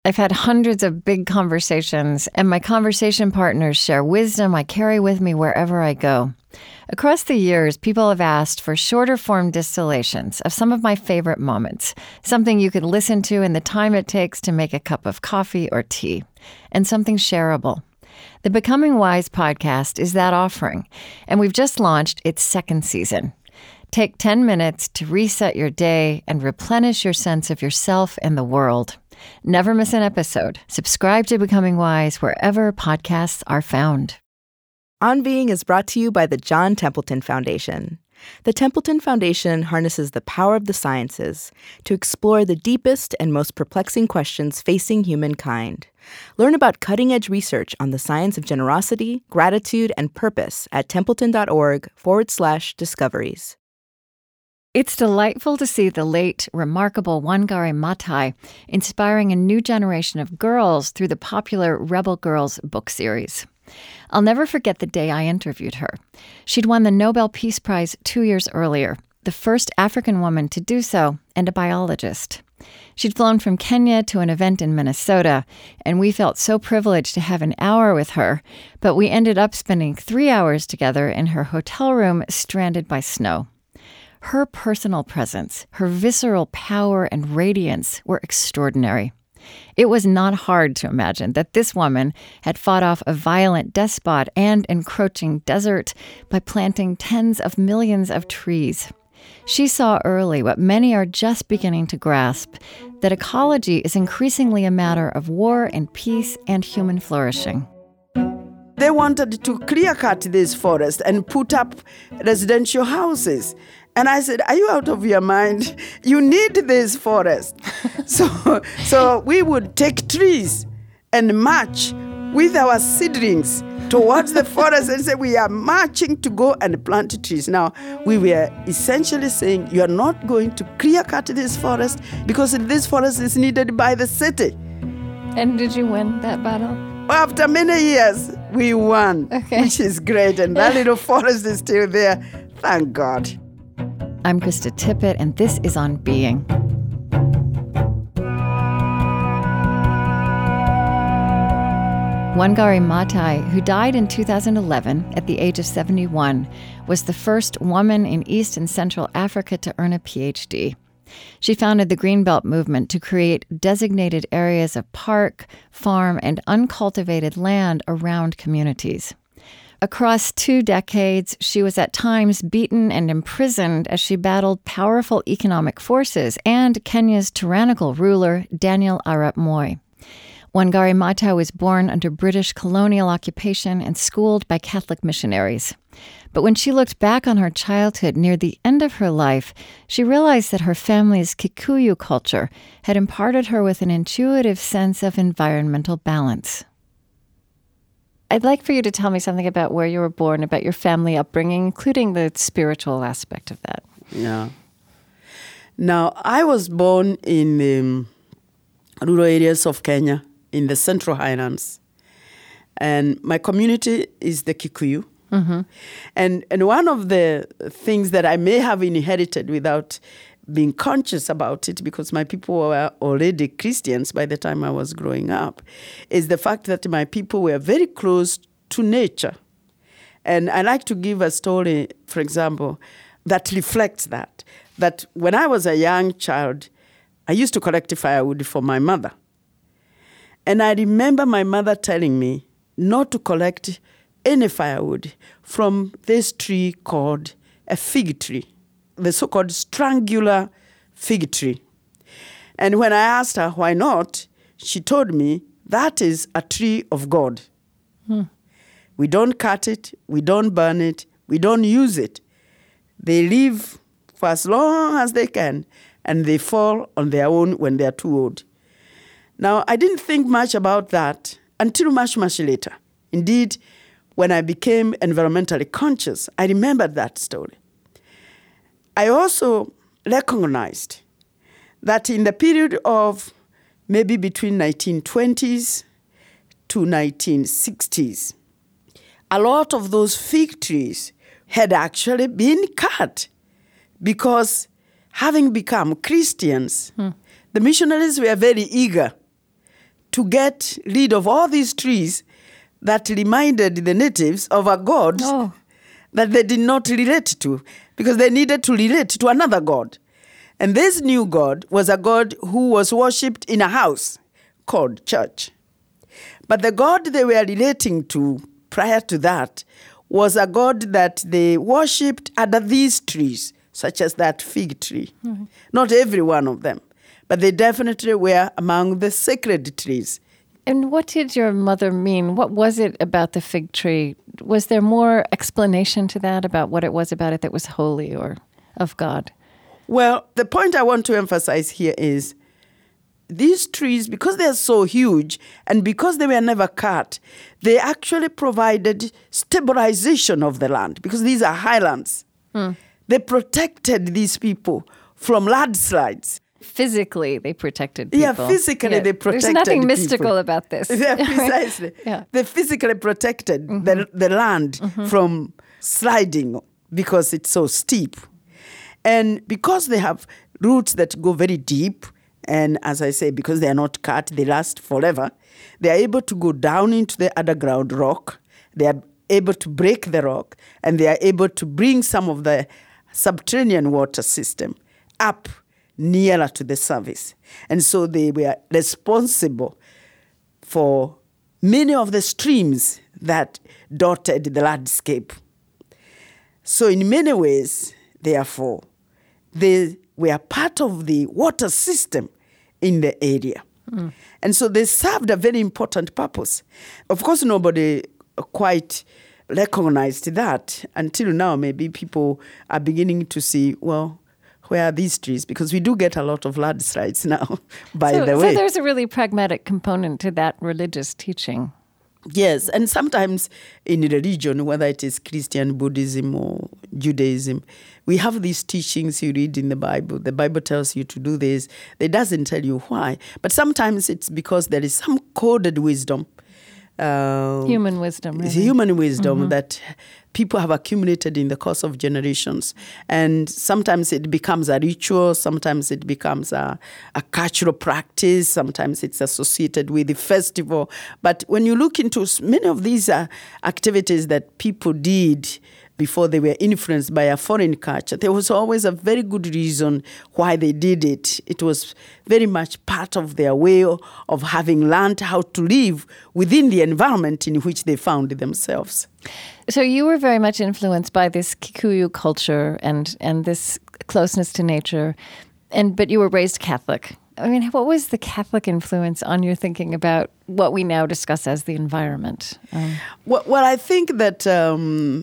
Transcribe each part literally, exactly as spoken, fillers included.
I've had hundreds of big conversations, and my conversation partners share wisdom I carry with me wherever I go. Across the years, people have asked for shorter form distillations of some of my favorite moments, something you could listen to in the time it takes to make a cup of coffee or tea, and something shareable. The Becoming Wise podcast is that offering, and we've just launched its second season. Take ten minutes to reset your day and replenish your sense of yourself and the world. Never miss an episode. Subscribe to Becoming Wise wherever podcasts are found. On Being is brought to you by the John Templeton Foundation. The Templeton Foundation harnesses the power of the sciences to explore the deepest and most perplexing questions facing humankind. Learn about cutting-edge research on the science of generosity, gratitude, and purpose at templeton.org forward slash discoveries. It's delightful to see the late, remarkable Wangari Maathai inspiring a new generation of girls through the popular Rebel Girls book series. I'll never forget the day I interviewed her. She'd won the Nobel Peace Prize two years earlier, the first African woman to do so, and a biologist. She'd flown from Kenya to an event in Minnesota, and we felt so privileged to have an hour with her, but we ended up spending three hours together in her hotel room stranded by snow. Her personal presence, her visceral power and radiance were extraordinary. It was not hard to imagine that this woman had fought off a violent despot and encroaching desert by planting tens of millions of trees. She saw early what many are just beginning to grasp, that ecology is increasingly a matter of war and peace and human flourishing. They wanted to clear-cut this forest and put up residential houses. And I said, are you out of your mind? You need this forest. so, so we would take trees and march with our seedlings towards the forest and say, we are marching to go and plant trees. Now, we were essentially saying, you are not going to clear-cut this forest because this forest is needed by the city. And did you win that battle? After many years, we won, okay. Which is great. And that little forest is still there. Thank God. I'm Krista Tippett, and this is On Being. Wangari Maathai, who died in two thousand eleven at the age of seventy-one, was the first woman in East and Central Africa to earn a P H D. She founded the Greenbelt movement to create designated areas of park, farm, and uncultivated land around communities. Across two decades, she was at times beaten and imprisoned as she battled powerful economic forces and Kenya's tyrannical ruler, Daniel Arap Moi. Wangari Maathai was born under British colonial occupation and schooled by Catholic missionaries. But when she looked back on her childhood near the end of her life, she realized that her family's Kikuyu culture had imparted her with an intuitive sense of environmental balance. I'd like for you to tell me something about where you were born, about your family upbringing, including the spiritual aspect of that. Yeah. Now, I was born in um, rural areas of Kenya, in the Central Highlands. And my community is the Kikuyu. Mm-hmm. And, and one of the things that I may have inherited without being conscious about it, because my people were already Christians by the time I was growing up, is the fact that my people were very close to nature. And I like to give a story, for example, that reflects that. That when I was a young child, I used to collect firewood for my mother. And I remember my mother telling me not to collect any firewood from this tree called a fig tree, the so-called strangular fig tree. And when I asked her why not, she told me that is a tree of God. Hmm. We don't cut it, we don't burn it, we don't use it. They live for as long as they can, and they fall on their own when they're too old. Now, I didn't think much about that until much, much later. Indeed, when I became environmentally conscious, I remembered that story. I also recognized that in the period of maybe between nineteen twenties to nineteen sixties, a lot of those fig trees had actually been cut because having become Christians, hmm. the missionaries were very eager to get rid of all these trees that reminded the natives of a god Oh. that they did not relate to, because they needed to relate to another god. And this new god was a god who was worshipped in a house called church. But the god they were relating to prior to that was a god that they worshipped under these trees, such as that fig tree. Mm-hmm. Not every one of them, but they definitely were among the sacred trees. And what did your mother mean? What was it about the fig tree? Was there more explanation to that about what it was about it that was holy or of God? Well, the point I want to emphasize here is these trees, because they are so huge and because they were never cut, they actually provided stabilization of the land, because these are highlands. Hmm. They protected these people from landslides. Physically, they protected people. Yeah, physically yeah. they protected people. There's nothing people. mystical about this. Yeah, precisely. yeah. They physically protected mm-hmm. the, the land mm-hmm. from sliding because it's so steep. And because they have roots that go very deep, and as I say, because they are not cut, they last forever, they are able to go down into the underground rock. They are able to break the rock, and they are able to bring some of the subterranean water system up nearer to the surface. And so they were responsible for many of the streams that dotted the landscape. So in many ways, therefore, they were part of the water system in the area. Mm. And so they served a very important purpose. Of course, nobody quite recognized that until now. Maybe people are beginning to see, well, where are these trees? Because we do get a lot of landslides now, by so, the way. So there's a really pragmatic component to that religious teaching. Yes, and sometimes in religion, whether it is Christian, Buddhism, or Judaism, we have these teachings you read in the Bible. The Bible tells you to do this. It doesn't tell you why. But sometimes it's because there is some coded wisdom. Uh, human wisdom, really. Human wisdom mm-hmm. that people have accumulated in the course of generations. And sometimes it becomes a ritual, sometimes it becomes a, a cultural practice, sometimes it's associated with the festival. But when you look into many of these uh, activities that people did before they were influenced by a foreign culture, there was always a very good reason why they did it. It was very much part of their way of having learned how to live within the environment in which they found themselves. So you were very much influenced by this Kikuyu culture and, and this closeness to nature, and but you were raised Catholic. I mean, what was the Catholic influence on your thinking about what we now discuss as the environment? Um, well, well, I think that um,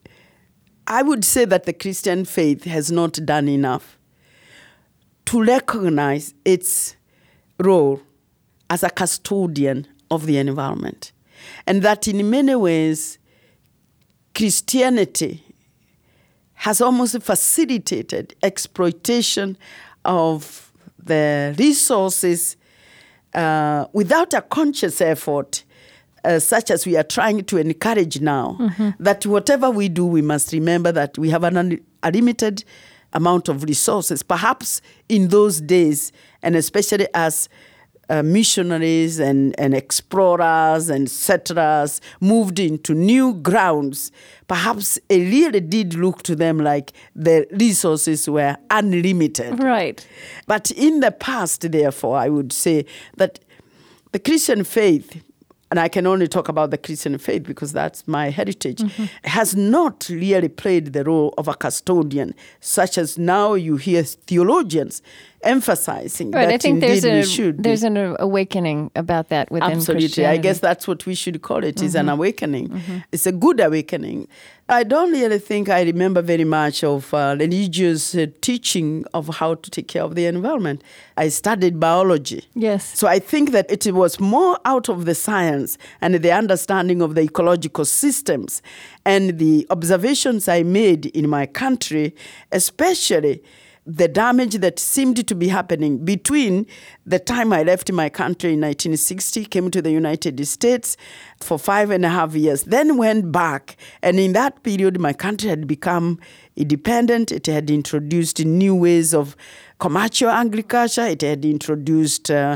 I would say that the Christian faith has not done enough to recognize its role as a custodian of the environment. And that in many ways, Christianity has almost facilitated exploitation of the resources uh, without a conscious effort, uh, such as we are trying to encourage now, mm-hmm. that whatever we do, we must remember that we have an un- a limited amount of resources. Perhaps in those days, and especially as Uh, missionaries and, and explorers and settlers moved into new grounds, perhaps it really did look to them like the resources were unlimited. Right. But in the past, therefore, I would say that the Christian faith, and I can only talk about the Christian faith because that's my heritage, mm-hmm. has not really played the role of a custodian, such as now you hear theologians emphasizing right, that I think indeed there's a, we should There's be. an awakening about that within Absolutely. Christianity. I guess that's what we should call it, mm-hmm. is an awakening. Mm-hmm. It's a good awakening. I don't really think I remember very much of uh, religious uh, teaching of how to take care of the environment. I studied biology. Yes. So I think that it was more out of the science and the understanding of the ecological systems and the observations I made in my country, especially the damage that seemed to be happening between the time I left my country in nineteen sixty, came to the United States for five and a half years, then went back. And in that period, my country had become independent. It had introduced new ways of commercial agriculture. It had introduced uh,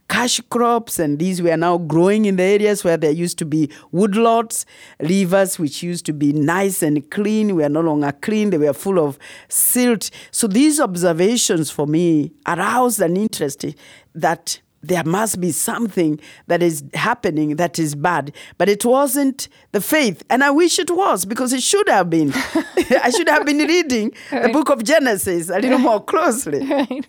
cash crops, and these were now growing in the areas where there used to be woodlots. Rivers which used to be nice and clean were no longer clean. They were full of silt. So these observations for me aroused an interest that there must be something that is happening that is bad. But it wasn't the faith. And I wish it was, because it should have been. I should have been reading right. the book of Genesis a little more closely. Right.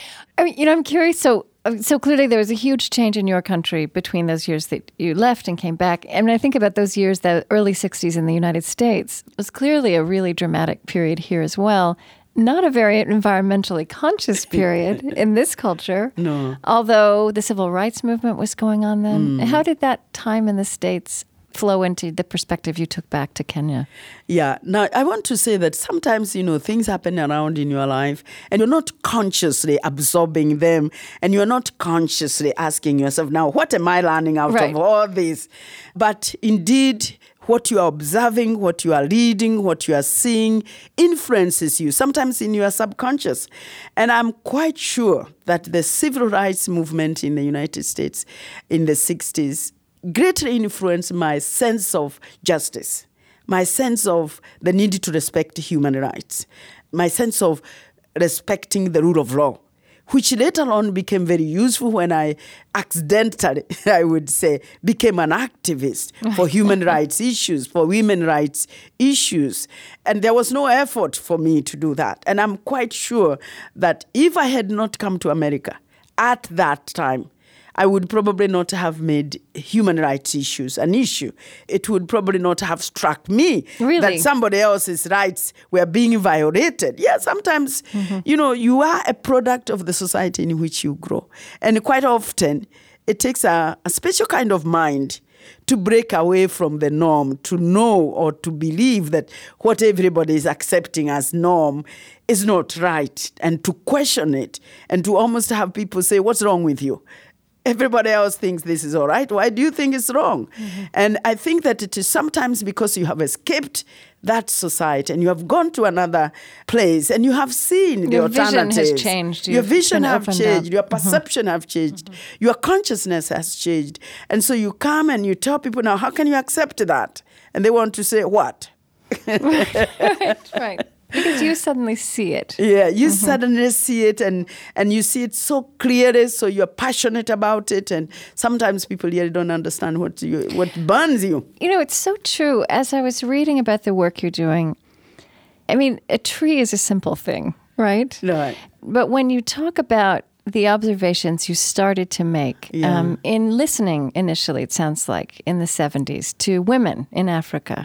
I mean, you know, I'm curious. So, so clearly there was a huge change in your country between those years that you left and came back. And when I think about those years, the early sixties in the United States, it was clearly a really dramatic period here as well. Not a very environmentally conscious period in this culture. No. Although the civil rights movement was going on then. Mm. How did that time in the States flow into the perspective you took back to Kenya? Yeah. Now, I want to say that sometimes, you know, things happen around in your life and you're not consciously absorbing them, and you're not consciously asking yourself, now, what am I learning out right. of all this? But indeed, what you are observing, what you are reading, what you are seeing influences you, sometimes in your subconscious. And I'm quite sure that the civil rights movement in the United States in the sixties greatly influenced my sense of justice, my sense of the need to respect human rights, my sense of respecting the rule of law, which later on became very useful when I accidentally, I would say, became an activist for human rights issues, for women's rights issues. And there was no effort for me to do that. And I'm quite sure that if I had not come to America at that time, I would probably not have made human rights issues an issue. It would probably not have struck me really? that somebody else's rights were being violated. Yeah, sometimes, mm-hmm. you know, you are a product of the society in which you grow. And quite often, it takes a, a special kind of mind to break away from the norm, to know or to believe that what everybody is accepting as norm is not right, and to question it, and to almost have people say, what's wrong with you? Everybody else thinks this is all right. Why do you think it's wrong? Mm-hmm. And I think that it is sometimes because you have escaped that society and you have gone to another place and you have seen the your alternatives. Vision has changed. Your vision have changed. Up. Your perception mm-hmm. have changed. Mm-hmm. Your consciousness has changed. And so you come and you tell people, now, how can you accept that? And they want to say, what? right, right. Because you suddenly see it. Yeah, you mm-hmm. suddenly see it, and, and you see it so clearly, so you're passionate about it, and sometimes people really don't understand what you, what burns you. You know, it's so true. As I was reading about the work you're doing, I mean, a tree is a simple thing, right? Right. But when you talk about the observations you started to make yeah. um, in listening initially, it sounds like, in the seventies, to women in Africa,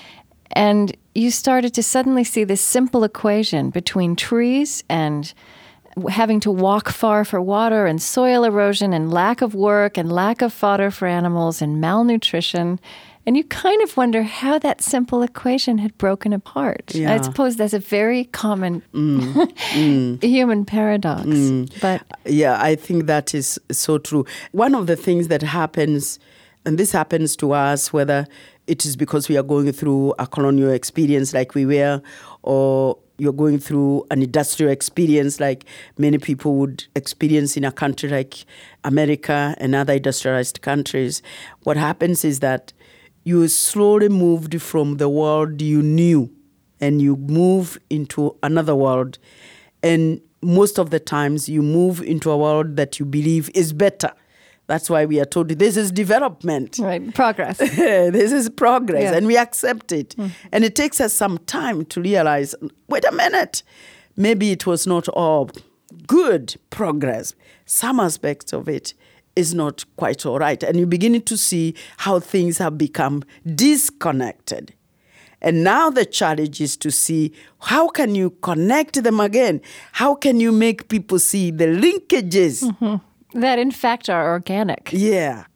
and you started to suddenly see this simple equation between trees and having to walk far for water and soil erosion and lack of work and lack of fodder for animals and malnutrition. And you kind of wonder how that simple equation had broken apart. Yeah. I suppose that's a very common mm. Mm. human paradox. Mm. But yeah, I think that is so true. One of the things that happens, and this happens to us, whether it is because we are going through a colonial experience like we were, or you're going through an industrial experience like many people would experience in a country like America and other industrialized countries, what happens is that you slowly moved from the world you knew and you move into another world. And most of the times you move into a world that you believe is better. That's why we are told this is development. Right, progress. This is progress, yeah. and we accept it. Mm. And it takes us some time to realize, wait a minute, maybe it was not all good progress. Some aspects of it is not quite all right. And you're beginning to see how things have become disconnected. And now the challenge is to see how can you connect them again? How can you make people see the linkages? Mm-hmm. That, in fact, are organic. Yeah.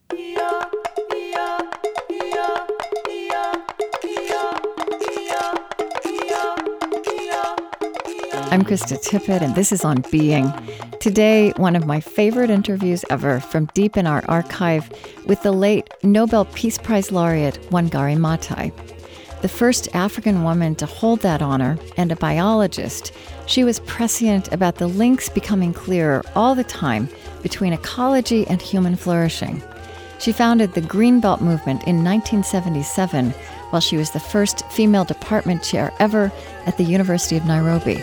I'm Krista Tippett, and this is On Being. Today, one of my favorite interviews ever from deep in our archive with the late Nobel Peace Prize laureate Wangari Maathai. The first African woman to hold that honor, and a biologist, she was prescient about the links becoming clearer all the time between ecology and human flourishing. She founded the Greenbelt movement in nineteen seventy-seven, while she was the first female department chair ever at the University of Nairobi.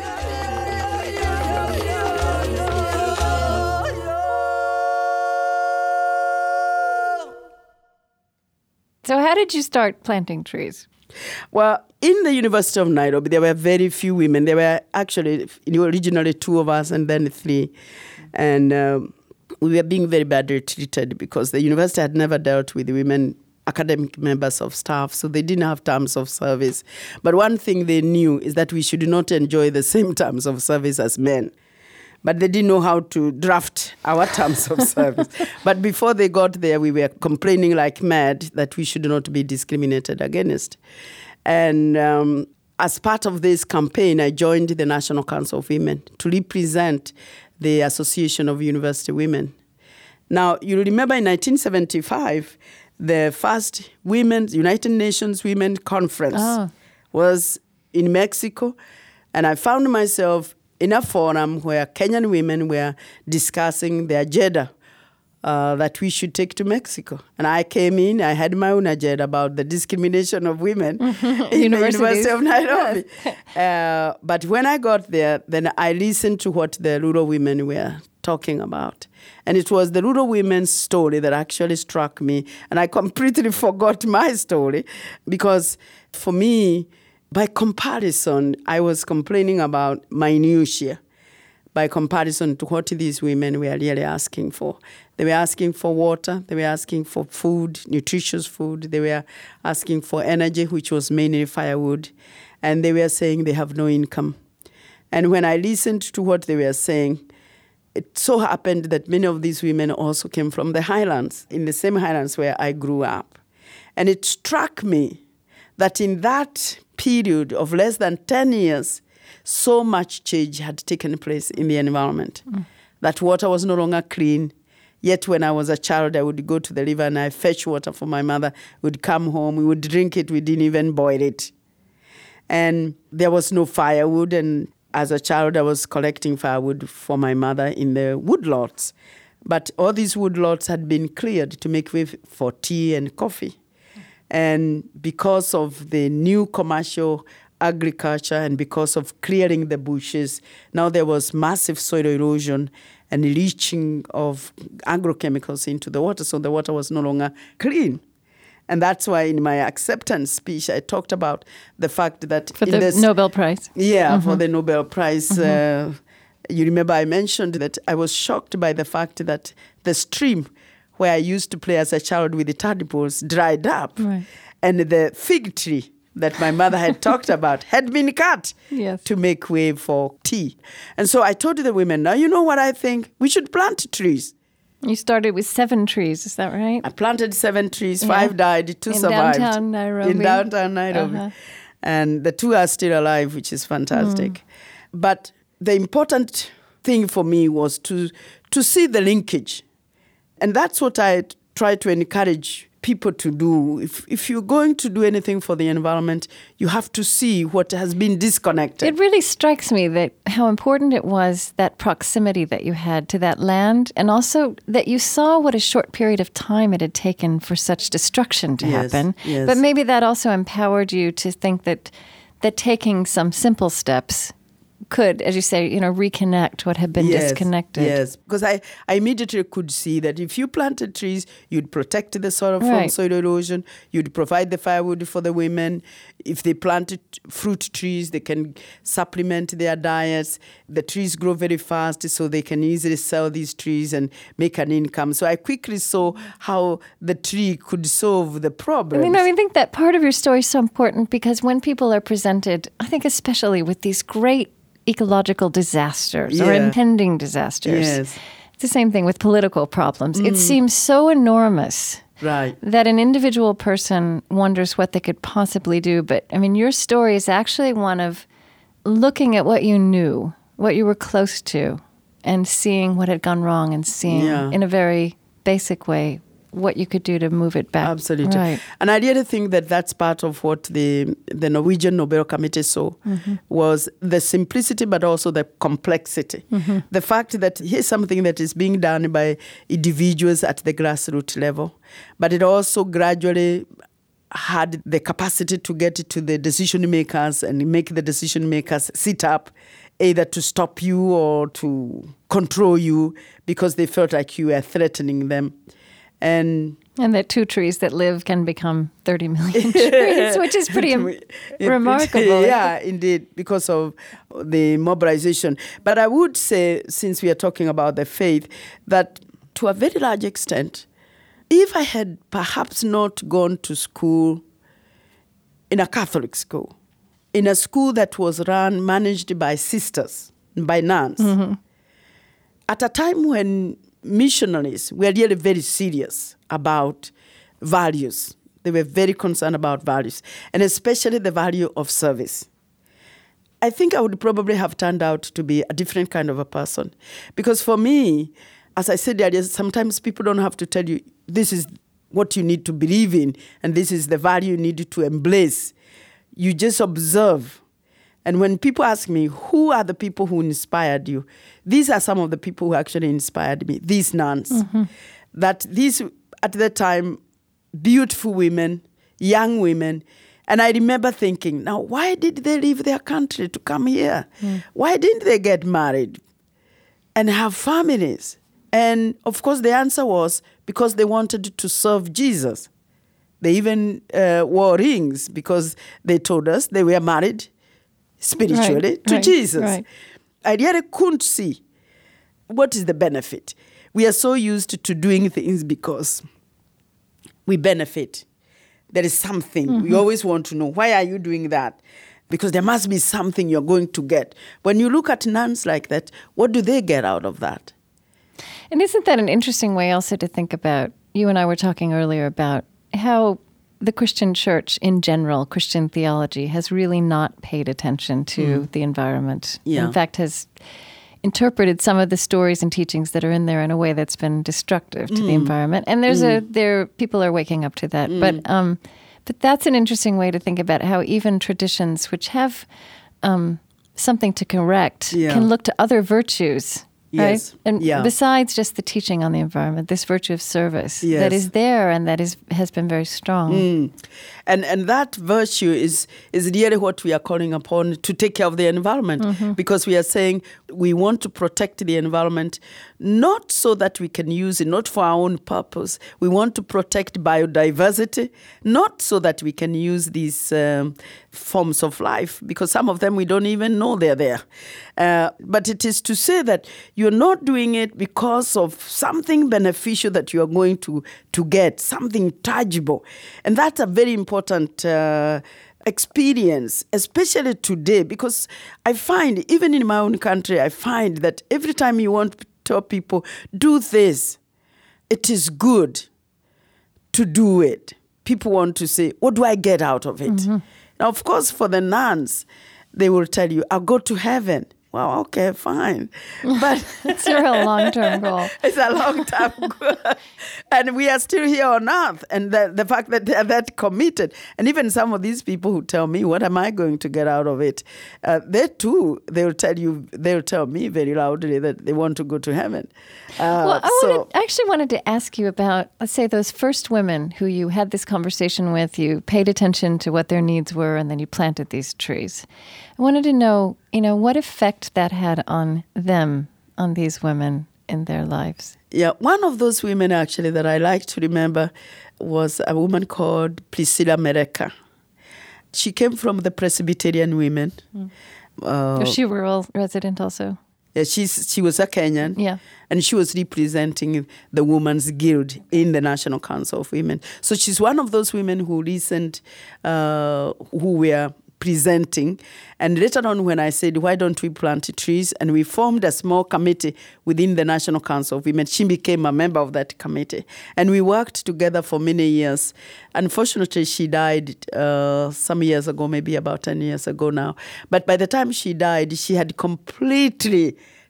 So how did you start planting trees? Well, in the University of Nairobi, there were very few women. There were actually originally two of us and then three. And um, we were being very badly treated because the university had never dealt with women academic members of staff, so they didn't have terms of service. But one thing they knew is that we should not enjoy the same terms of service as men. But they didn't know how to draft our terms of service. But before they got there, we were complaining like mad that we should not be discriminated against. And um, as part of this campaign, I joined the National Council of Women to represent the Association of University Women. Now, you remember in nineteen seventy-five, the first Women's United Nations Women Conference oh. was in Mexico. And I found myself in a forum where Kenyan women were discussing the agenda uh, that we should take to Mexico. And I came in, I had my own agenda about the discrimination of women in the University of Nairobi. Yes. uh, but when I got there, then I listened to what the rural women were talking about. And it was the rural women's story that actually struck me. And I completely forgot my story because for me, by comparison, I was complaining about minutiae by comparison to what these women were really asking for. They were asking for water, they were asking for food, nutritious food, they were asking for energy, which was mainly firewood, and they were saying they have no income. And when I listened to what they were saying, it so happened that many of these women also came from the highlands, in the same highlands where I grew up. And it struck me that in that period of less than ten years, so much change had taken place in the environment. Mm. That water was no longer clean. Yet when I was a child, I would go to the river and I fetch water for my mother. We'd come home, we would drink it, we didn't even boil it. And there was no firewood. And as a child, I was collecting firewood for my mother in the woodlots. But all these woodlots had been cleared to make way for tea and coffee. And because of the new commercial agriculture and because of clearing the bushes, now there was massive soil erosion and leaching of agrochemicals into the water, so the water was no longer clean. And that's why in my acceptance speech, I talked about the fact that... For in the this, Nobel Prize. Yeah, Mm-hmm. for the Nobel Prize. Mm-hmm. Uh, you remember I mentioned that I was shocked by the fact that the stream where I used to play as a child with the tadpoles dried up. Right. And the fig tree that my mother had talked about had been cut yes. to make way for tea. And so I told the women, now you know what I think? We should plant trees. You started with seven trees, is that right? I planted seven trees, yeah. five died, two in survived. In downtown Nairobi. In downtown Nairobi. Uh-huh. And the two are still alive, which is fantastic. Mm. But the important thing for me was to, to see the linkage. And that's what I try to encourage people to do. If if you're going to do anything for the environment, you have to see what has been disconnected. It really strikes me that how important it was, that proximity that you had to that land, and also that you saw what a short period of time it had taken for such destruction to yes, happen. Yes. But maybe that also empowered you to think that that taking some simple steps could, as you say, you know, reconnect what had been yes, disconnected. Yes, because I, I immediately could see that if you planted trees, you'd protect the soil from right. soil erosion, you'd provide the firewood for the women. If they planted fruit trees, they can supplement their diets. The trees grow very fast, so they can easily sell these trees and make an income. So I quickly saw how the tree could solve the problem. I mean, I think that part of your story is so important because when people are presented, I think especially with these great ecological disasters yeah. or impending disasters. Yes. It's the same thing with political problems. Mm. It seems so enormous right. that an individual person wonders what they could possibly do. But, I mean, your story is actually one of looking at what you knew, what you were close to, and seeing what had gone wrong and seeing yeah. in a very basic way what you could do to move it back. Absolutely. Right. And I really think that that's part of what the the Norwegian Nobel Committee saw, mm-hmm. was the simplicity but also the complexity. Mm-hmm. The fact that here's something that is being done by individuals at the grassroots level, but it also gradually had the capacity to get to the decision makers and make the decision makers sit up, either to stop you or to control you because they felt like you were threatening them. And and that two trees that live can become thirty million trees, which is pretty im- remarkable. Yeah, indeed, because of the mobilization. But I would say, since we are talking about the faith, that to a very large extent, if I had perhaps not gone to school in a Catholic school, in a school that was run, managed by sisters, by nuns, mm-hmm. at a time when missionaries were really very serious about values. They were very concerned about values, and especially the value of service. I think I would probably have turned out to be a different kind of a person. Because for me, as I said earlier, sometimes people don't have to tell you, this is what you need to believe in, and this is the value you need to embrace. You just observe. And when people ask me, who are the people who inspired you? These are some of the people who actually inspired me, these nuns. Mm-hmm. That these, at that time, beautiful women, young women. And I remember thinking, now, why did they leave their country to come here? Mm. Why didn't they get married and have families? And, of course, the answer was because they wanted to serve Jesus. They even uh, wore rings because they told us they were married spiritually right, to right, Jesus. Right. I really couldn't see what is the benefit. We are so used to, to doing things because we benefit. There is something. Mm-hmm. We always want to know, why are you doing that? Because there must be something you're going to get. When you look at nuns like that, what do they get out of that? And isn't that an interesting way also to think about? You and I were talking earlier about how the Christian church in general, Christian theology, has really not paid attention to mm. the environment. Yeah. In fact, has interpreted some of the stories and teachings that are in there in a way that's been destructive to mm. the environment. And there's mm. a there people are waking up to that. Mm. But um, but that's an interesting way to think about how even traditions which have um, something to correct yeah. can look to other virtues. Yes. Right? And yeah. besides just the teaching on the environment, this virtue of service yes. that is there and that is has been very strong. Mm. And and that virtue is is really what we are calling upon to take care of the environment. Mm-hmm. Because we are saying we want to protect the environment, not so that we can use it, not for our own purpose. We want to protect biodiversity, not so that we can use these um, forms of life, because some of them we don't even know they're there. Uh, but it is to say that you're not doing it because of something beneficial that you're going to, to get, something tangible. And that's a very important uh, experience, especially today, because I find, even in my own country, I find that every time you want to tell people, do this, it is good to do it. People want to say, what do I get out of it? Mm-hmm. Now, of course, for the nuns, they will tell you, I'll go to heaven. Well, okay, fine. But it's a real long-term goal. It's a long-term goal. And we are still here on earth. And the, the fact that they are that committed. And even some of these people who tell me, what am I going to get out of it? Uh, they too, they will tell you, they will tell me very loudly that they want to go to heaven. Uh, well, I, so, wanted, I actually wanted to ask you about, let's say, those first women who you had this conversation with, you paid attention to what their needs were, and then you planted these trees. I wanted to know, you know, what effect that had on them, on these women in their lives. Yeah, one of those women actually that I like to remember was a woman called Priscilla Mereka. She came from the Presbyterian women. Mm. Uh, was she a rural resident also? Yeah, she's, she was a Kenyan. Yeah. And she was representing the Women's Guild in the National Council of Women. So she's one of those women who listened, uh, who were presenting. And later on, when I said, why don't we plant trees? And we formed a small committee within the National Council of Women. She became a member of that committee. And we worked together for many years. Unfortunately, she died uh, some years ago, maybe about ten years ago now. But by the time she died, she had completely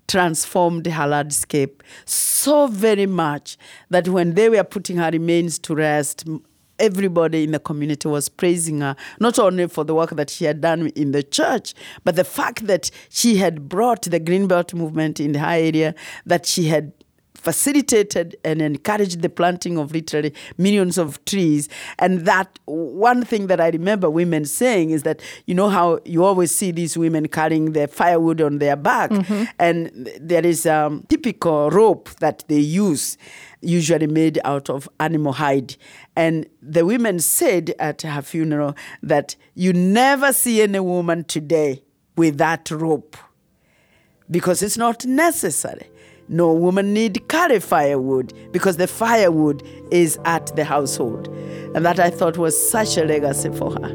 transformed her landscape so very much that when they were putting her remains to rest, everybody in the community was praising her, not only for the work that she had done in the church, but the fact that she had brought the Greenbelt movement in her area, that she had facilitated and encouraged the planting of literally millions of trees. And that one thing that I remember women saying is that, you know how you always see these women carrying their firewood on their back, mm-hmm. and there is a typical rope that they use, usually made out of animal hide. And the women said at her funeral that you never see any woman today with that rope because it's not necessary. No woman need carry firewood because the firewood is at the household. And that I thought was such a legacy for her.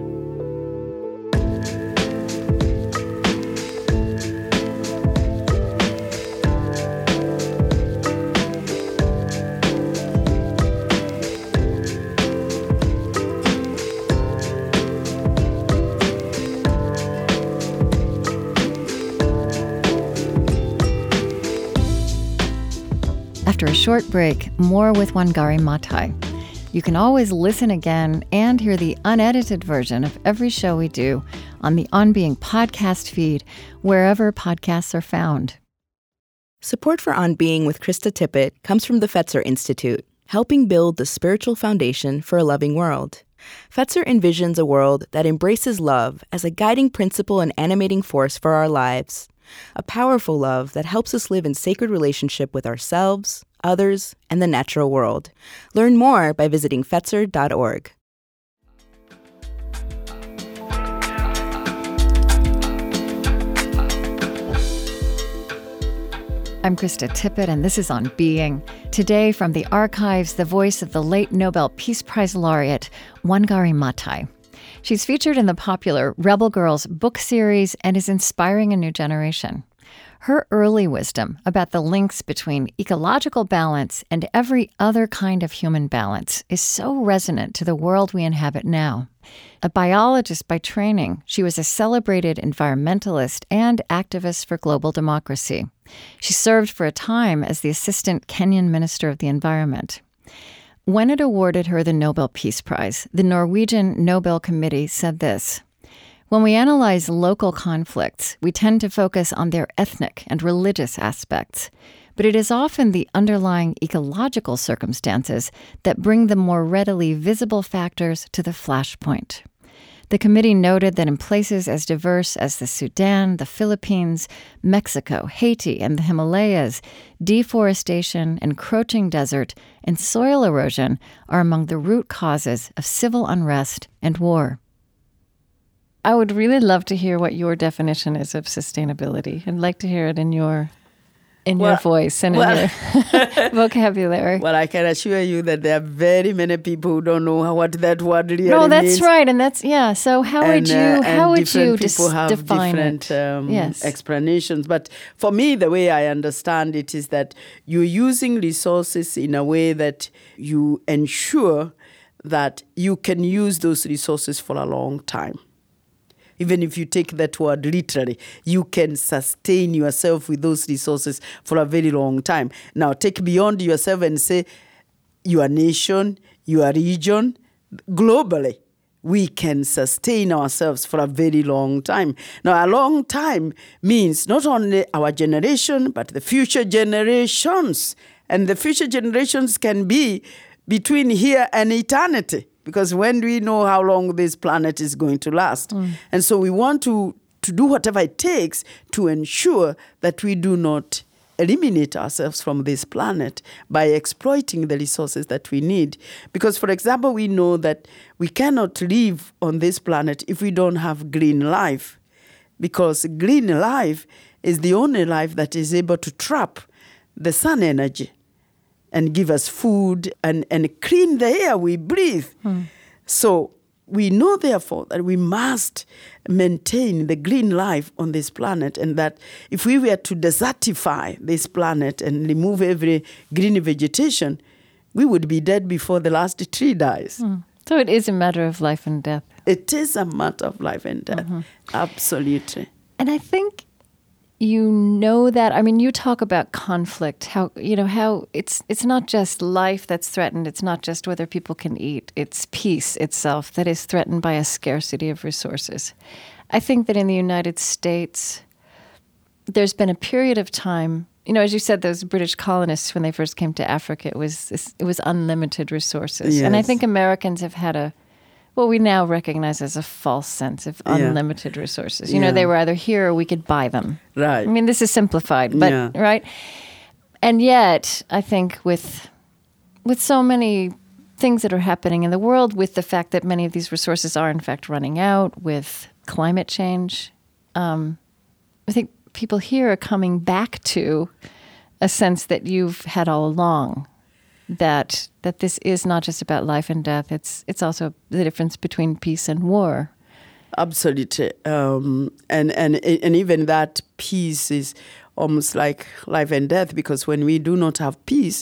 After a short break, more with Wangari Maathai. You can always listen again and hear the unedited version of every show we do on the On Being podcast feed, wherever podcasts are found. Support for On Being with Krista Tippett comes from the Fetzer Institute, helping build the spiritual foundation for a loving world. Fetzer envisions a world that embraces love as a guiding principle and animating force for our lives. A powerful love that helps us live in sacred relationship with ourselves, others, and the natural world. Learn more by visiting fetzer dot org. I'm Krista Tippett, and this is On Being. Today, from the archives, the voice of the late Nobel Peace Prize laureate, Wangari Maathai. She's featured in the popular Rebel Girls book series and is inspiring a new generation. Her early wisdom about the links between ecological balance and every other kind of human balance is so resonant to the world we inhabit now. A biologist by training, she was a celebrated environmentalist and activist for global democracy. She served for a time as the Assistant Kenyan Minister of the Environment. When it awarded her the Nobel Peace Prize, the Norwegian Nobel Committee said this: "When we analyze local conflicts, we tend to focus on their ethnic and religious aspects, but it is often the underlying ecological circumstances that bring the more readily visible factors to the flashpoint." The committee noted that in places as diverse as the Sudan, the Philippines, Mexico, Haiti, and the Himalayas, deforestation, encroaching desert, and soil erosion are among the root causes of civil unrest and war. I would really love to hear what your definition is of sustainability. I'd like to hear it in your in well, your voice and well, in your vocabulary. Well, I can assure you that there are very many people who don't know what that word really means. No, that's means. right, and that's yeah. So how and, would you uh, how would you dis- have define different, it? Um, yes. explanations. But for me, the way I understand it is that you're using resources in a way that you ensure that you can use those resources for a long time. Even if you take that word literally, you can sustain yourself with those resources for a very long time. Now, take beyond yourself and say your nation, your region, globally, we can sustain ourselves for a very long time. Now, a long time means not only our generation, but the future generations. And the future generations can be between here and eternity. Because when we know how long this planet is going to last. Mm. And so we want to, to do whatever it takes to ensure that we do not eliminate ourselves from this planet by exploiting the resources that we need. Because, for example, we know that we cannot live on this planet if we don't have green life. Because green life is the only life that is able to trap the sun energy and give us food and, and clean the air we breathe. Hmm. So we know, therefore, that we must maintain the green life on this planet, and that if we were to desertify this planet and remove every green vegetation, we would be dead before the last tree dies. Hmm. So it is a matter of life and death. It is a matter of life and death. Mm-hmm. Absolutely. And I think you know that? I mean, you talk about conflict, how, you know, how it's it's not just life that's threatened. It's not just whether people can eat. It's peace itself that is threatened by a scarcity of resources. I think that in the United States, there's been a period of time, you know, as you said, those British colonists, when they first came to Africa, it was it was unlimited resources. Yes. And I think Americans have had a, what we now recognize as a false sense of unlimited yeah. resources. You yeah. know, they were either here or we could buy them. Right. I mean, this is simplified, but, yeah. right? And yet, I think with with so many things that are happening in the world, with the fact that many of these resources are, in fact, running out, with climate change, um, I think people here are coming back to a sense that you've had all along, that that this is not just about life and death. It's it's also the difference between peace and war. Absolutely, um, and and and even that peace is almost like life and death, because when we do not have peace,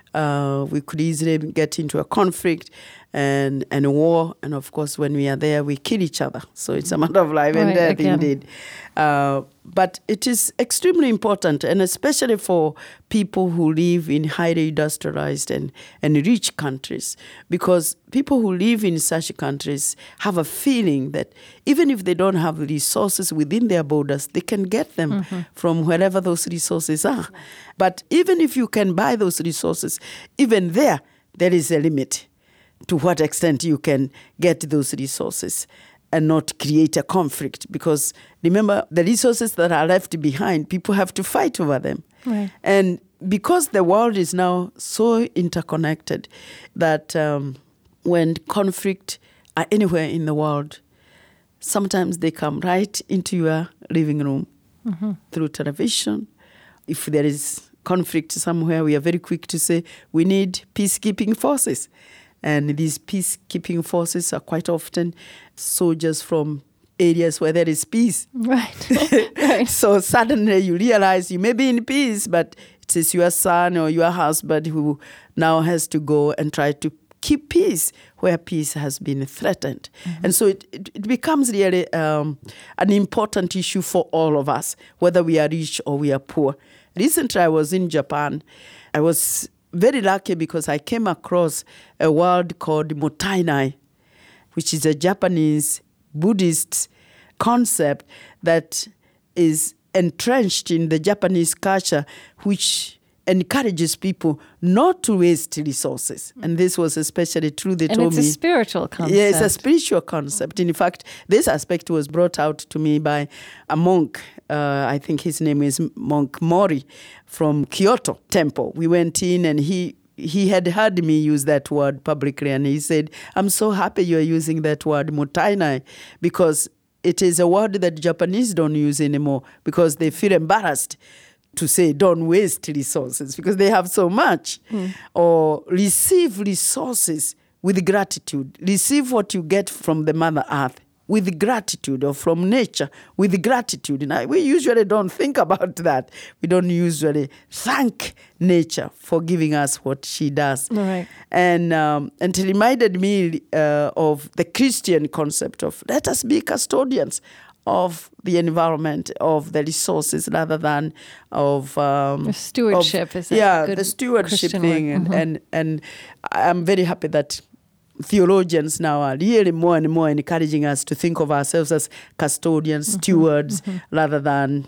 uh, we could easily get into a conflict and and a war. And of course, when we are there, we kill each other. So it's a matter of life and right, death, again. indeed. Uh, but it is extremely important, and especially for people who live in highly industrialized and, and rich countries, because people who live in such countries have a feeling that even if they don't have resources within their borders, they can get them mm-hmm. from wherever those resources are. But even if you can buy those resources, even there, there is a limit to what extent you can get those resources and not create a conflict. Because remember, the resources that are left behind, people have to fight over them. Right. And because the world is now so interconnected that um, when conflict are anywhere in the world, sometimes they come right into your living room mm-hmm. through television. If there is conflict somewhere, we are very quick to say we need peacekeeping forces. And these peacekeeping forces are quite often soldiers from areas where there is peace. Right. right. So suddenly you realize you may be in peace, but it is your son or your husband who now has to go and try to keep peace where peace has been threatened. Mm-hmm. And so it, it, it becomes really um, an important issue for all of us, whether we are rich or we are poor. Recently, I was in Japan. I was very lucky because I came across a word called motainai, which is a Japanese Buddhist concept that is entrenched in the Japanese culture, which encourages people not to waste resources. And this was especially true, they and told me. And it's a spiritual concept. Yeah, it's a spiritual concept. In fact, this aspect was brought out to me by a monk. Uh, I think his name is Monk Mori from Kyoto Temple. We went in and he he had heard me use that word publicly, and he said, I'm so happy you're using that word, motainai, because it is a word that Japanese don't use anymore because they feel embarrassed to say don't waste resources because they have so much. Mm. Or receive resources with gratitude. Receive what you get from the Mother Earth with gratitude, or from nature with gratitude. And I, we usually don't think about that. We don't usually thank nature for giving us what she does. Right. And um, and it reminded me uh, of the Christian concept of let us be custodians of the environment, of the resources, rather than of um, the stewardship. Of, is that yeah, good the stewardship Christian thing, and, mm-hmm. and and I'm very happy that theologians now are really more and more encouraging us to think of ourselves as custodians, mm-hmm. stewards, mm-hmm. rather than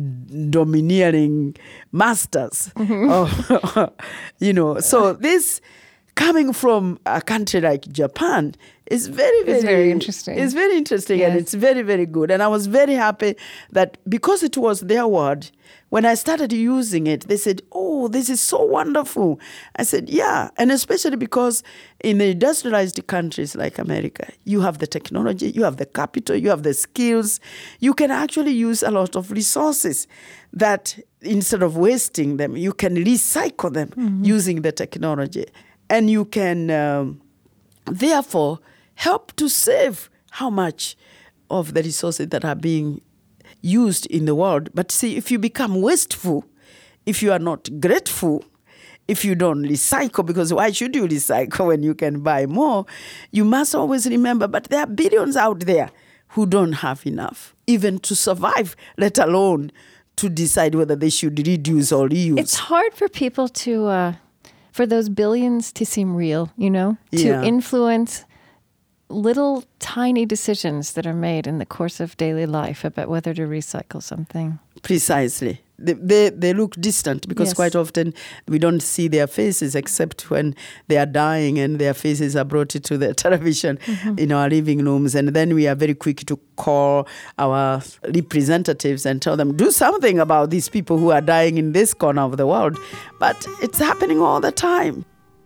domineering masters. Mm-hmm. Oh, you know, so this coming from a country like Japan is very, very, it's very interesting. It's very interesting, yes. And it's very, very good. And I was very happy that because it was their word, when I started using it, they said, oh, this is so wonderful. I said, yeah. And especially because in the industrialized countries like America, you have the technology, you have the capital, you have the skills. You can actually use a lot of resources that instead of wasting them, you can recycle them mm-hmm. using the technology. And you can, um, therefore, help to save how much of the resources that are being used in the world. But see, if you become wasteful, if you are not grateful, if you don't recycle, because why should you recycle when you can buy more? You must always remember, but there are billions out there who don't have enough, even to survive, let alone to decide whether they should reduce or reuse. It's hard for people to, uh, for those billions to seem real, you know, to Yeah. influence little tiny decisions that are made in the course of daily life about whether to recycle something. Precisely. They, they, they look distant because Yes. quite often we don't see their faces except when they are dying and their faces are brought to the television Mm-hmm. in our living rooms. And then we are very quick to call our representatives and tell them, do something about these people who are dying in this corner of the world. But it's happening all the time.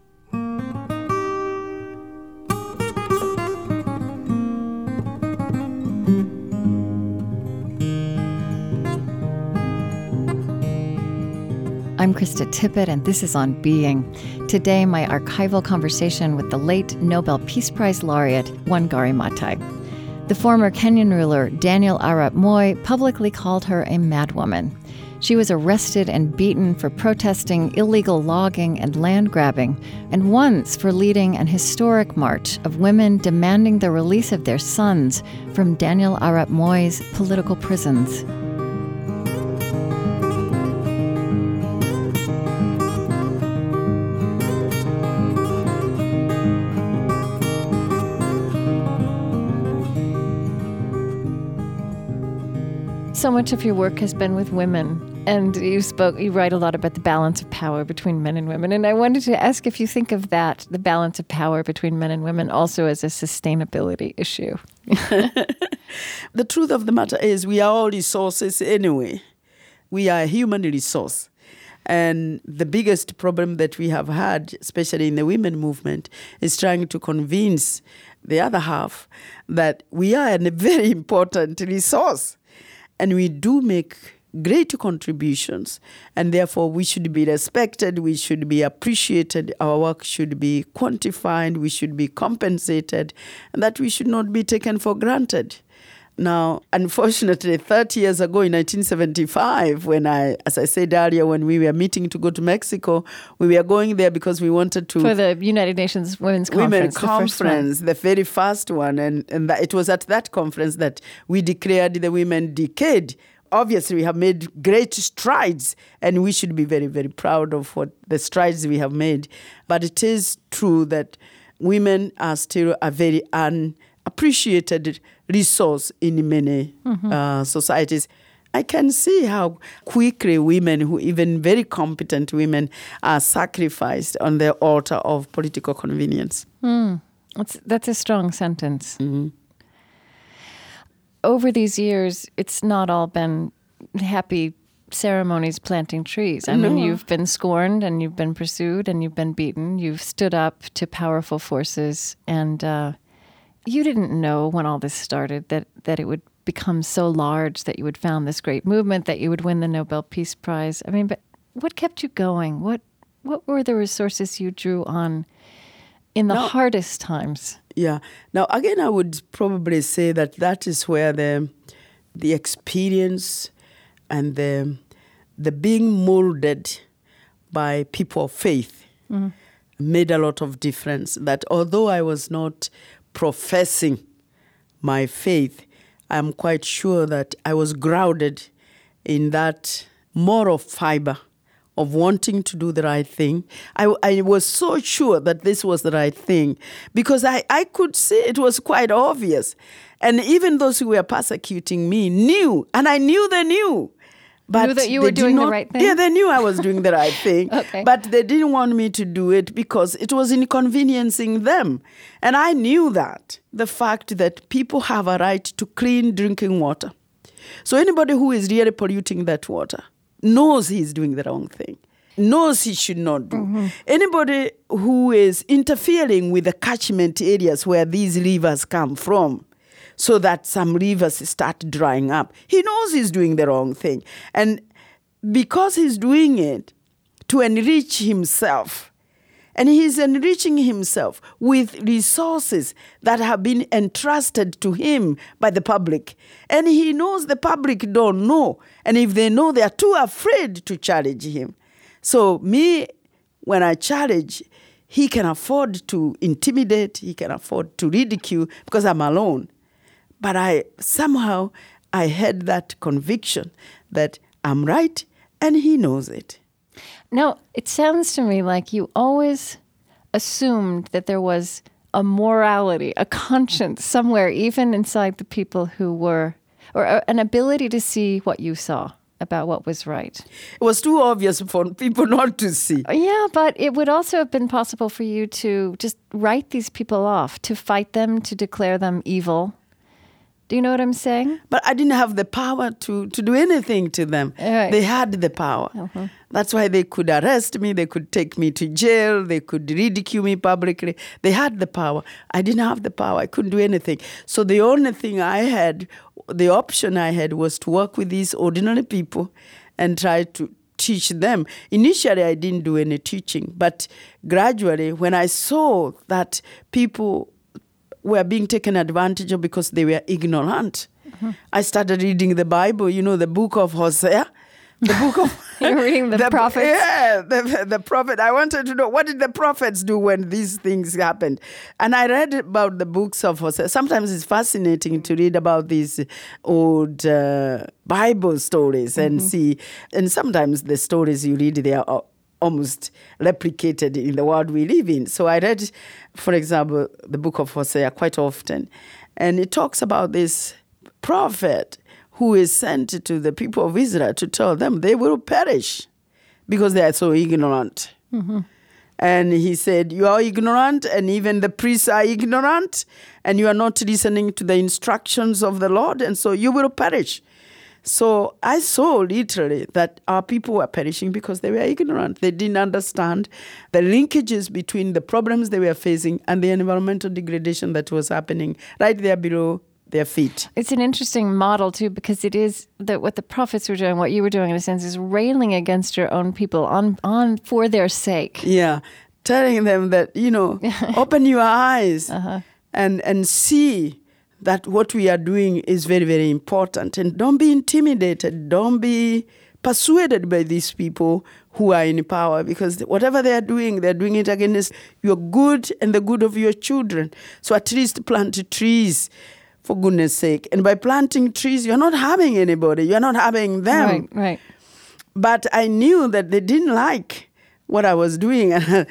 I'm Krista Tippett, and this is On Being. Today, my archival conversation with the late Nobel Peace Prize laureate Wangari Maathai. The former Kenyan ruler Daniel Arap Moi publicly called her a madwoman. She was arrested and beaten for protesting illegal logging and land grabbing, and once for leading an historic march of women demanding the release of their sons from Daniel Arap Moi's political prisons. So much of your work has been with women, and you spoke, you write a lot about the balance of power between men and women. And I wanted to ask if you think of that, the balance of power between men and women, also as a sustainability issue. The truth of the matter is we are all resources anyway. We are a human resource. And the biggest problem that we have had, especially in the women movement, is trying to convince the other half that we are a very important resource. And we do make great contributions, and therefore we should be respected, we should be appreciated, our work should be quantified, we should be compensated, and that we should not be taken for granted. Now, unfortunately, thirty years ago in nineteen seventy-five, when I, as I said earlier, when we were meeting to go to Mexico, we were going there because we wanted to... For the United Nations Women's Conference. Women's the first one. Conference, the very first one. And, and that, it was at that conference that we declared the Women Decade. Obviously, we have made great strides, and we should be very, very proud of what the strides we have made. But it is true that women are still a very unappreciated resource in many mm-hmm. uh, societies. I can see how quickly women, who even very competent women, are sacrificed on the altar of political convenience. Mm. That's, that's a strong sentence. Mm-hmm. Over these years, it's not all been happy ceremonies planting trees. I No. mean, you've been scorned and you've been pursued and you've been beaten. You've stood up to powerful forces, and uh, you didn't know when all this started that, that it would become so large, that you would found this great movement, that you would win the Nobel Peace Prize. I mean, but what kept you going? What what were the resources you drew on in the No. hardest times? Yeah. Now, again, I would probably say that that is where the the experience and the the being molded by people of faith mm-hmm. made a lot of difference. That although I was not professing my faith, I'm quite sure that I was grounded in that moral fiber of wanting to do the right thing. I, I was so sure that this was the right thing because I, I could see it was quite obvious. And even those who were persecuting me knew, and I knew they knew. But knew that you they were did doing not, the right thing? Yeah, they knew I was doing the right thing. Okay. But they didn't want me to do it because it was inconveniencing them. And I knew that, the fact that people have a right to clean drinking water. So anybody who is really polluting that water knows he's doing the wrong thing, knows he should not do. Mm-hmm. Anybody who is interfering with the catchment areas where these rivers come from, so that some rivers start drying up, he knows he's doing the wrong thing. And because he's doing it to enrich himself, and he's enriching himself with resources that have been entrusted to him by the public, and he knows the public don't know, and if they know, they are too afraid to challenge him. So me, when I challenge, he can afford to intimidate, he can afford to ridicule because I'm alone. But I somehow, I had that conviction that I'm right, and he knows it. Now, it sounds to me like you always assumed that there was a morality, a conscience somewhere, even inside the people who were, or an ability to see what you saw about what was right. It was too obvious for people not to see. Yeah, but it would also have been possible for you to just write these people off, to fight them, to declare them evil. Do you know what I'm saying? But I didn't have the power to, to do anything to them. Right. They had the power. Uh-huh. That's why they could arrest me, they could take me to jail, they could ridicule me publicly. They had the power. I didn't have the power. I couldn't do anything. So the only thing I had, the option I had, was to work with these ordinary people and try to teach them. Initially, I didn't do any teaching, but gradually, when I saw that people were being taken advantage of because they were ignorant, mm-hmm. I started reading the Bible, you know, the book of Hosea. The book of... You're reading the, the prophets? Yeah, the, the prophet. I wanted to know, what did the prophets do when these things happened? And I read about the books of Hosea. Sometimes it's fascinating to read about these old uh, Bible stories and mm-hmm. see. And sometimes the stories you read, they are almost replicated in the world we live in. So I read, for example, the book of Hosea quite often. And it talks about this prophet who is sent to the people of Israel to tell them they will perish because they are so ignorant. Mm-hmm. And he said, you are ignorant, and even the priests are ignorant, and you are not listening to the instructions of the Lord, and so you will perish. So I saw literally that our people were perishing because they were ignorant. They didn't understand the linkages between the problems they were facing and the environmental degradation that was happening right there below their feet. It's an interesting model, too, because it is that what the prophets were doing, what you were doing, in a sense, is railing against your own people on, on for their sake. Yeah, telling them that, you know, open your eyes uh-huh. and, and see that what we are doing is very, very important. And don't be intimidated. Don't be persuaded by these people who are in power, because whatever they are doing, they're doing it against your good and the good of your children. So at least plant trees, for goodness sake. And by planting trees, you're not harming anybody. You're not harming them. Right, right. But I knew that they didn't like what I was doing. uh,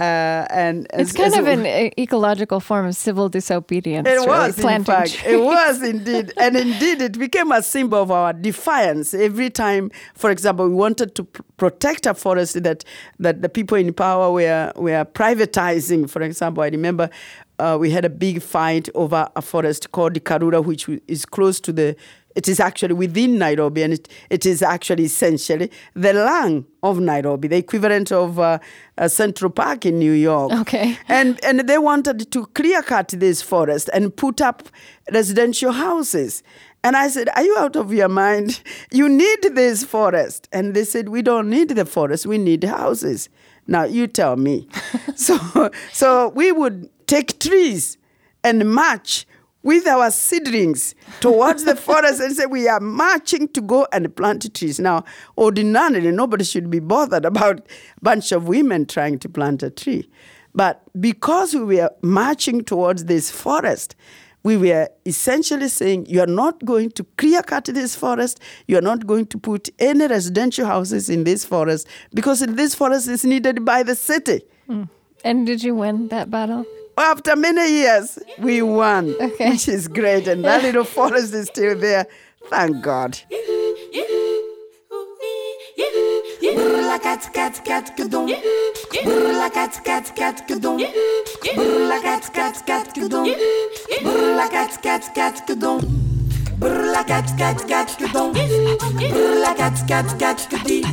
and It's as, kind as of an ecological form of civil disobedience. It really, was, in fact. trees. It was indeed. And indeed, it became a symbol of our defiance. Every time, for example, we wanted to pr- protect a forest that, that the people in power were, were privatizing. For example, I remember Uh, we had a big fight over a forest called Karura, which is close to the, it is actually within Nairobi, and it, it is actually essentially the lung of Nairobi, the equivalent of uh, a Central Park in New York. Okay. And, and they wanted to clear cut this forest and put up residential houses. And I said, are you out of your mind? You need this forest. And they said, we don't need the forest, we need houses. Now, you tell me. so, so we would take trees and march with our seedlings towards the forest and say, we are marching to go and plant trees. Now, ordinarily, nobody should be bothered about a bunch of women trying to plant a tree. But because we were marching towards this forest, we were essentially saying, you are not going to clear cut this forest, you are not going to put any residential houses in this forest, because this forest is needed by the city. Mm. And did you win that battle? After many years, we won, okay. which is great. And that little forest is still there. Thank God. Brrla cat cat cat kadum. Brrla cat cat cat kadum. Brrla cat cat cat kadum. Brrla cat cat cat kadum. Brrla cat cat cat kadum. Brrla cat cat cat kadi.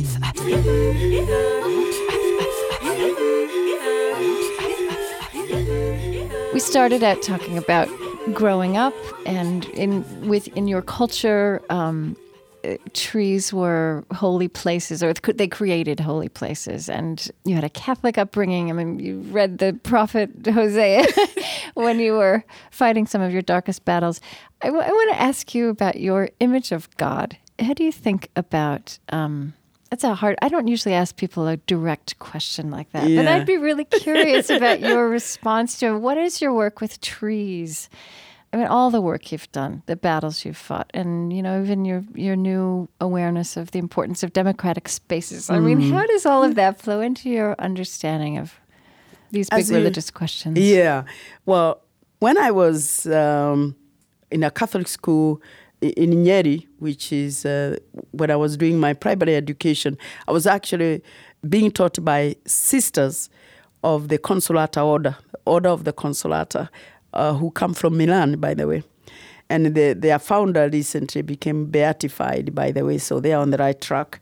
We started out talking about growing up, and in with in your culture, um, trees were holy places, or they created holy places. And you had a Catholic upbringing. I mean, you read the prophet Hosea when you were fighting some of your darkest battles. I, w- I want to ask you about your image of God. How do you think about... Um, That's a hard... I don't usually ask people a direct question like that. Yeah. But I'd be really curious about your response to what is your work with trees I mean, all the work you've done, the battles you've fought, and, you know, even your your new awareness of the importance of democratic spaces. I mm. mean, how does all of that flow into your understanding of these big As religious you, questions? Yeah. Well, when I was um, in a Catholic school in Nyeri, which is uh, when I was doing my primary education, I was actually being taught by sisters of the Consolata Order, Order of the Consolata, uh, who come from Milan, by the way. And the, their founder recently became beatified, by the way, so they are on the right track.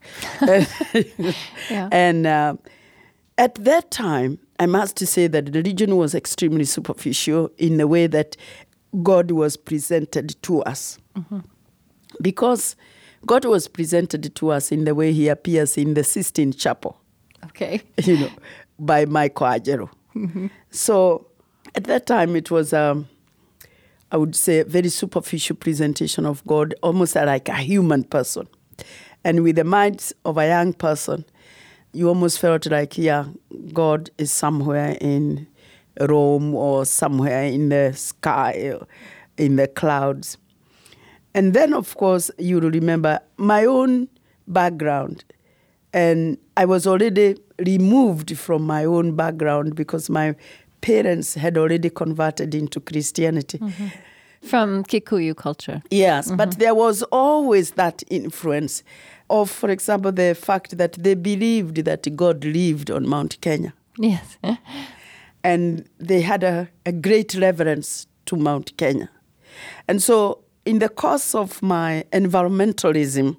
yeah. And uh, at that time, I must say that religion was extremely superficial in the way that God was presented to us. Mm-hmm. Because God was presented to us in the way he appears in the Sistine Chapel. Okay. You know, by Michelangelo. Mm-hmm. So at that time, it was, um, I would say, a very superficial presentation of God, almost like a human person. And with the mind of a young person, you almost felt like, yeah, God is somewhere in Rome or somewhere in the sky, in the clouds. And then, of course, you remember my own background. And I was already removed from my own background because my parents had already converted into Christianity. Mm-hmm. From Kikuyu culture. Yes, mm-hmm. But there was always that influence of, for example, the fact that they believed that God lived on Mount Kenya. Yes. And they had a, a great reverence to Mount Kenya. And so in the course of my environmentalism,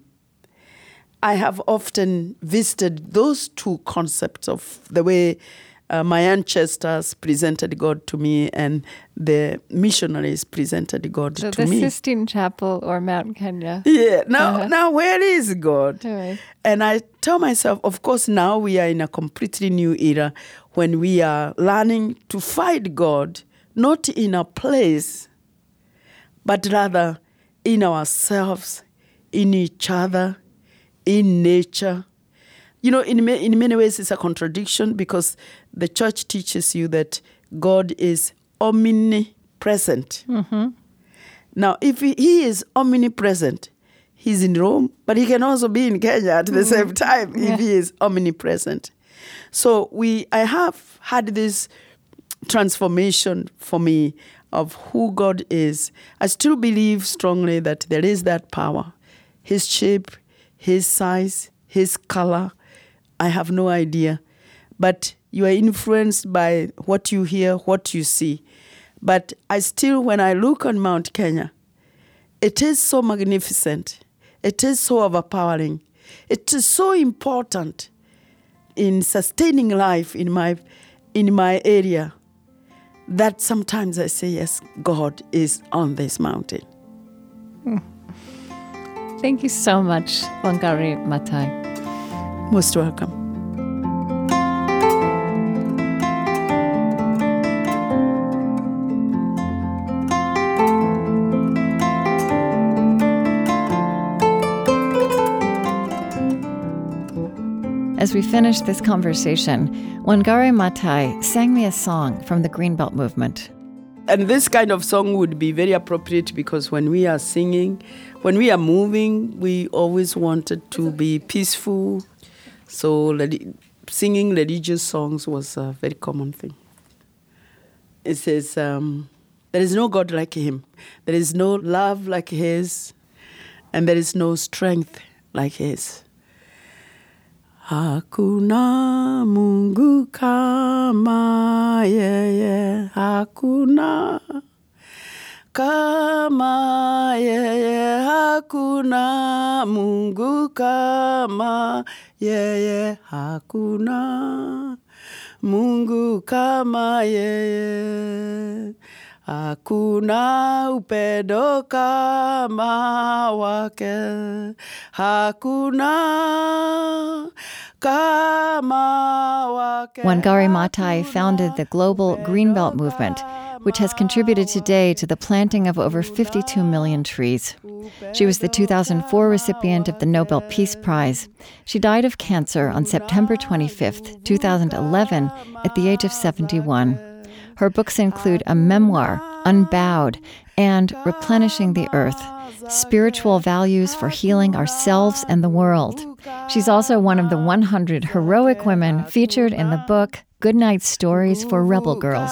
I have often visited those two concepts of the way uh, my ancestors presented God to me and the missionaries presented God so to me. The Sistine Chapel or Mount Kenya. Yeah. Now, uh-huh. now where is God? Right. And I tell myself, of course, now we are in a completely new era when we are learning to find God, not in a place, but rather in ourselves, in each other, in nature. You know, in, in many ways it's a contradiction because the church teaches you that God is omnipresent. Mm-hmm. Now, if he, he is omnipresent, he's in Rome, but he can also be in Kenya at the mm-hmm. same time yeah. if he is omnipresent. So we, I have had this transformation for me of who God is. I still believe strongly that there is that power. His shape, his size, his color, I have no idea. But you are influenced by what you hear, what you see. But I still, when I look on Mount Kenya, it is so magnificent. It is so overpowering. It is so important in sustaining life in my in my area that sometimes I say, yes, God is on this mountain. Hmm. Thank you so much, Wangari Maathai. Most welcome. As we finish this conversation, Wangari Maathai sang me a song from the Greenbelt movement. And this kind of song would be very appropriate because when we are singing, when we are moving, we always wanted to be peaceful. So singing religious songs was a very common thing. It says, um, there is no God like him. There is no love like his. And there is no strength like his. Hakuna Mungu kama yeye, hakuna kama yeye, hakuna Mungu kama yeye, hakuna Mungu kama yeye, hakuna upendo kama wake, hakuna Wangari Maathai founded the global Greenbelt movement, which has contributed today to the planting of over fifty-two million trees. She was the two thousand four recipient of the Nobel Peace Prize. She died of cancer on September twenty-fifth, two thousand eleven, at the age of seventy-one. Her books include a memoir, Unbowed, and Replenishing the Earth, spiritual values for healing ourselves and the world. She's also one of the one hundred heroic women featured in the book Goodnight Stories for Rebel Girls.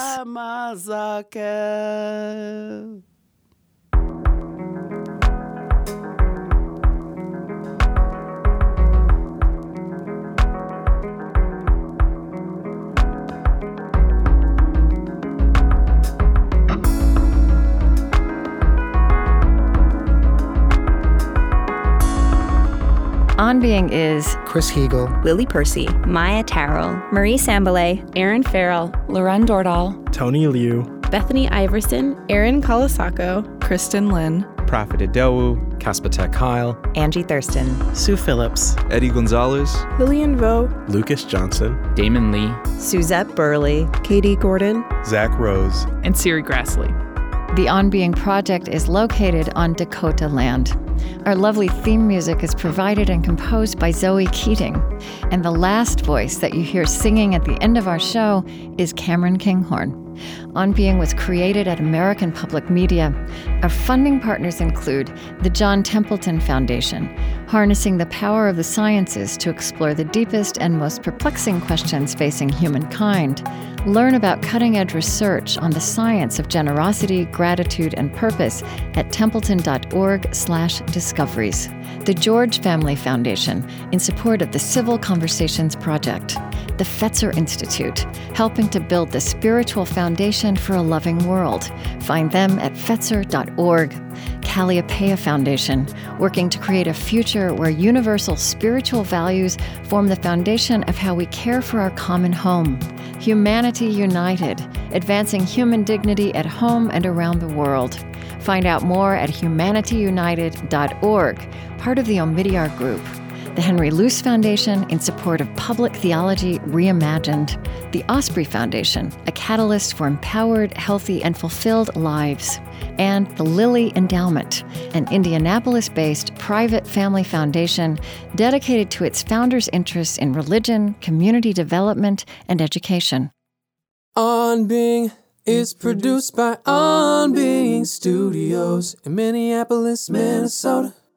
On Being is Chris Heagle, Lily Percy, Maya Tarrell, Marie Sambalay, Aaron Farrell, Loren Dordal, Tony Liu, Bethany Iverson, Erin Kalasako, Kristen Lynn, Prophet Adewu, Kaspatek Kyle, Angie Thurston, Sue Phillips, Eddie Gonzalez, Lillian Vo, Lucas Johnson, Damon Lee, Suzette Burley, Katie Gordon, Zach Rose, and Siri Grassley. The On Being Project is located on Dakota land. Our lovely theme music is provided and composed by Zoe Keating. And the last voice that you hear singing at the end of our show is Cameron Kinghorn. On Being was created at American Public Media. Our funding partners include the John Templeton Foundation, harnessing the power of the sciences to explore the deepest and most perplexing questions facing humankind. Learn about cutting-edge research on the science of generosity, gratitude, and purpose at templeton.org slash discoveries. The George Family Foundation, in support of the Civil Conversations Project. The Fetzer Institute, helping to build the spiritual foundation for a loving world. Find them at fetzer dot org. Calliopeia Foundation, working to create a future where universal spiritual values form the foundation of how we care for our common home. Humanity United, advancing human dignity at home and around the world. Find out more at humanity united dot org, part of the Omidyar Group. The Henry Luce Foundation, in support of public theology reimagined. The Osprey Foundation, a catalyst for empowered, healthy, and fulfilled lives. And the Lilly Endowment, an Indianapolis-based private family foundation dedicated to its founders' interests in religion, community development, and education. On Being is produced by On Being Studios in Minneapolis, Minnesota.